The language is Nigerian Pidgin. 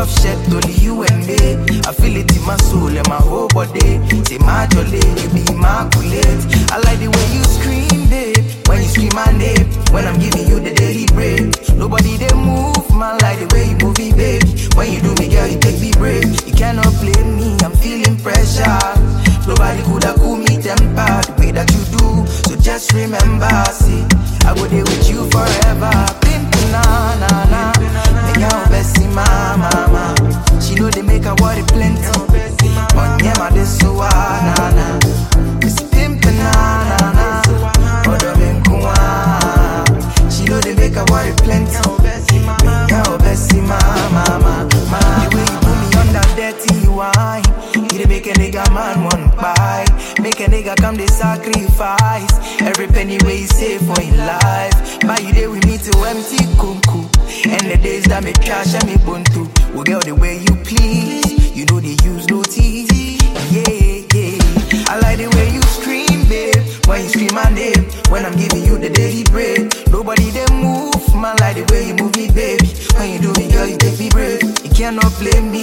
of shed, only you and me. I feel it in my soul and my whole body. Say my jolly, you be immaculate. I like the way you scream, babe. When you scream my name, when I'm giving you the daily break. Nobody they move, man, like the way you move me, babe. When you do me, girl, you take me break. You cannot blame me, I'm feeling pressure. Nobody could have cool me temper the way that you do. So just remember, see, I go there with you forever. Pimpin' na na na, make her best see my mama. She know they make her worry plenty. On yema de so na na, it's pimpin' na na na. Odo men kuwa, she know they make her worry plenty. Make her best see my mama. The way you put me on that dirty wine, you make a nigga man one buy. Make a nigga come they sacrifice every penny way you save for in life. But you there with me to empty kunku. And the days that me trash and me buntu. We go the way you please. You know they use no teeth. Yeah, yeah. I like the way you scream, babe. When you scream my name, when I'm giving you the daily break. Nobody they move, man, like the way you move me, baby. When you do me, girl, you take me break. You cannot blame me.